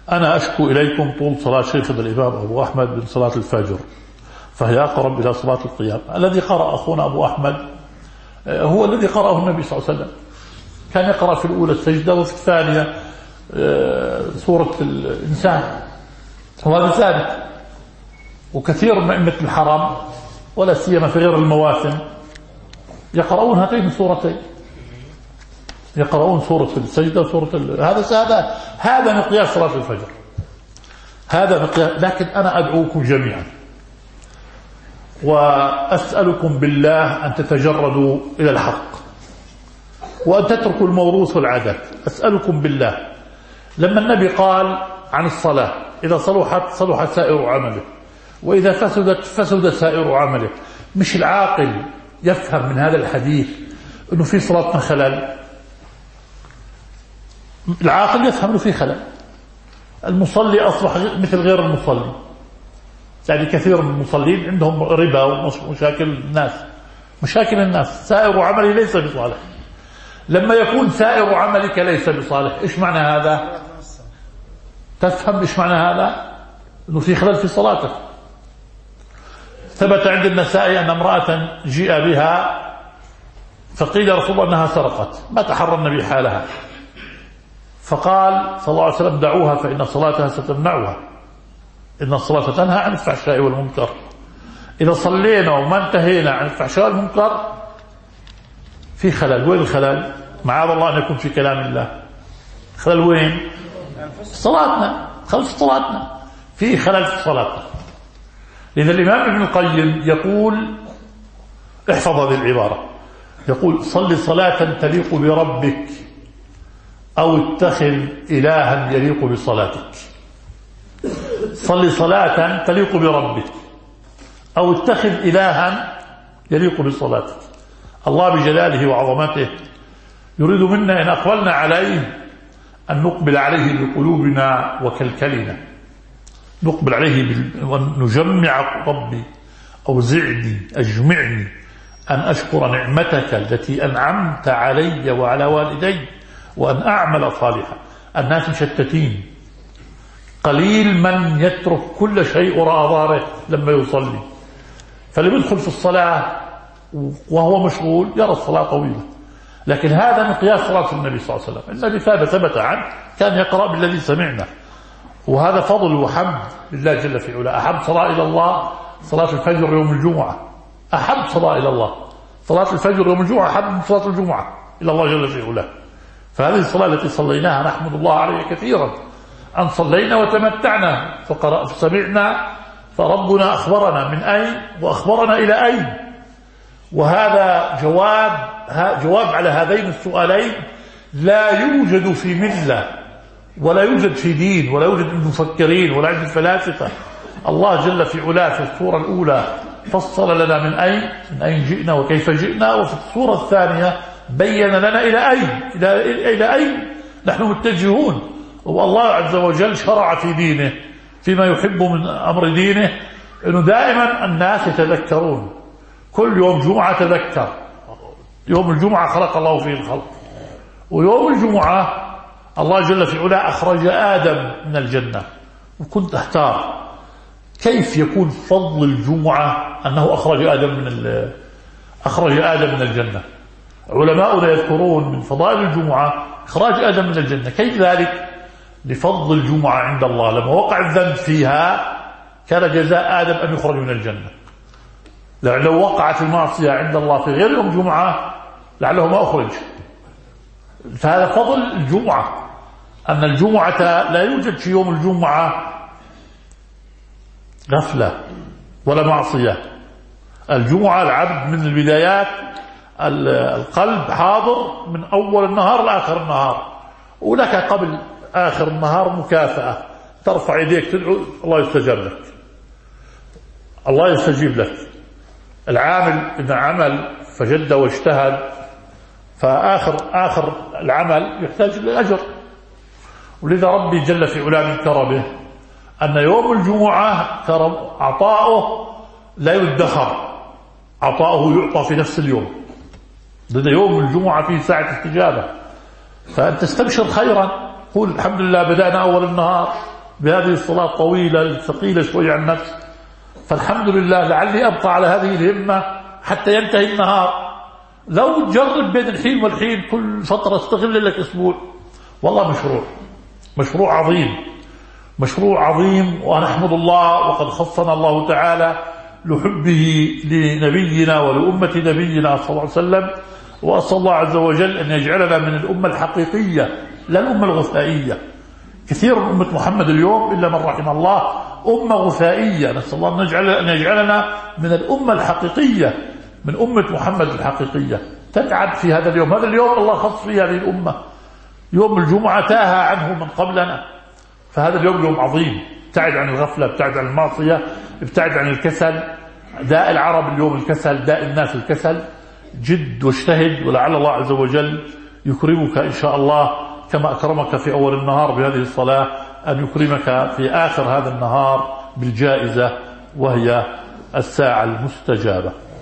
أنا أشكو إليكم طول صلاة شيخنا الإمام أبو أحمد من صلاة الفجر، فهي أقرب إلى صلاة القيام. الذي قرأ أخونا أبو أحمد هو الذي قرأه النبي صلى الله عليه وسلم، كان يقرأ في الأولى السجدة وفي الثانية سورة الإنسان، وهذا ثابت. وكثير من أئمة الحرم ولا سيما في غير المواسم يقرؤون هاتين السورتين، يقرؤون سورة السجدة وسورة هذا مقياس صلاة الفجر، هذا مقياس. لكن أنا أدعوكم جميعا وأسألكم بالله أن تتجردوا إلى الحق وأن تتركوا الموروث والعادات. أسألكم بالله، لما النبي قال عن الصلاة إذا صلحت سائر عمله وإذا فسدت فسد سائر عمله، مش العاقل يفهم من هذا الحديث أنه في صلاتنا خلل؟ العاقل يفهم أنه في خلل. المصلي أصبح مثل غير المصلي، يعني كثير من المصلين عندهم ربا مشاكل الناس، سائر عمله ليس بصالح. لما يكون سائر عملك ليس بصالح، إيش معنى هذا؟ تفهم إيش معنى هذا؟ أنه في خلل في صلاتك. ثبت عند النسائي أن امرأة جيء بها فقيل رسول الله أنها سرقت، ما تحرى النبي حالها، فقال صلى الله عليه وسلم دعوها فإن صلاتها ستمنعها، إن الصلاة تنهى عن الفحشاء والمنكر. إذا صلينا وما انتهينا عن الفحشاء والمنكر في خلل. وين الخلل؟ معاذ الله أن يكون في كلام الله. خلل وين؟ صلاتنا، خلل في صلاتنا، في خلل في صلاتنا. لذا الإمام ابن القيم يقول، احفظ هذه العبارة، يقول صل صلاة تليق بربك أو اتخذ إلها يليق بصلاتك. صل صلاة تليق بربك أو اتخذ إلها يليق بصلاتك. الله بجلاله وعظمته يريد منا إن أقبلنا عليه أن نقبل عليه بقلوبنا وكلكلنا، نقبل عليه ونجمع ربي أوزعني أجمعني أن أشكر نعمتك التي أنعمت علي وعلى والدي وأن أعمل صالحا. الناس مشتتين، قليل من يترك كل شيء وراء ظهره لما يصلي. فاللي يدخل في الصلاة وهو مشغول يرى الصلاة طويلة، لكن هذا مقياس صلاة النبي صلى الله عليه وسلم. النبي ثبت عنه كان يقرأ بالذي سمعنا، وهذا فضل وحمد لله جل في علاه. أحب صلاة إلى الله صلاة الفجر يوم الجمعة، أحب صلاة إلى الله صلاة الفجر يوم الجمعة، أحب من صلاة الجمعة إلى الله جل في علاه. فهذه الصلاة التي صليناها نحمد الله عليها كثيرا، أن صلينا وتمتعنا فسمعنا فربنا أخبرنا من أين وأخبرنا إلى أين. وهذا جواب على هذين السؤالين لا يوجد في ملة ولا يوجد في دين ولا يوجد عند المفكرين ولا عند الفلاسفة. الله جل في علاه في السورة الأولى فصل لنا من أين جئنا وكيف جئنا، وفي السورة الثانية بين لنا إلى أين نحن متجهون. والله عز وجل شرع في دينه فيما يحب من أمر دينه أنه دائما الناس يتذكرون. كل يوم جمعة تذكر، يوم الجمعة خلق الله فيه الخلق، ويوم الجمعة الله جل في علاه أخرج آدم من الجنة. وكنت أحتار كيف يكون فضل الجمعة أنه أخرج آدم من الجنة. علماؤنا يذكرون من فضائل الجمعة إخراج آدم من الجنة. كيف ذلك؟ لفضل الجمعة عند الله، لما وقع الذنب فيها كان جزاء آدم أن يخرج من الجنة. لو وقعت المعصية عند الله في غير يوم جمعة لعله ما أخرج. فهذا فضل الجمعة، أن الجمعة لا يوجد في يوم الجمعة غفلة ولا معصية. الجمعة العبد من البدايات القلب حاضر من أول النهار لآخر النهار، ولك قبل آخر النهار مكافأة، ترفع يديك تدعو الله يستجيب لك، الله يستجيب لك. العامل إذا عمل فجد واجتهد فآخر العمل يحتاج للأجر. ولذا ربي جل في علاه من كرمه أن يوم الجمعة كرم عطاؤه لا يدخر، عطاؤه يعطى في نفس اليوم. لذا يوم الجمعة فيه ساعة استجابة، فأنت استبشر خيرا، قول الحمد لله بدأنا أول النهار بهذه الصلاة الطويلة الثقيلة شوي على النفس. فالحمد لله لعلي أبقى على هذه الهمة حتى ينتهي النهار. لو تجرب بين الحين والحين كل فترة استغل لك أسبوع، والله مشروع عظيم، مشروع عظيم. ونحمد الله وقد خصنا الله تعالى لحبه لنبينا ولأمة نبينا صلى الله عليه وسلم. وأسأل الله عز وجل أن يجعلنا من الأمة الحقيقية لا الأمة الغثائية. كثير من أمة محمد اليوم إلا من رحم الله أمة غثائية. نسأل الله أن يجعلنا من الأمة الحقيقية، من أمة محمد الحقيقية تتعب في هذا اليوم. هذا اليوم الله خص فيه هذه الأمة، يوم الجمعة تاه عنه من قبلنا، فهذا اليوم يوم عظيم. ابتعد عن الغفلة، ابتعد عن المعصية، ابتعد عن الكسل. داء العرب اليوم الكسل، داء الناس الكسل. جد واجتهد، ولعل الله عز وجل يكرمك إن شاء الله كما أكرمك في أول النهار بهذه الصلاة، أن يكرمك في آخر هذا النهار بالجائزة وهي الساعة المستجابة.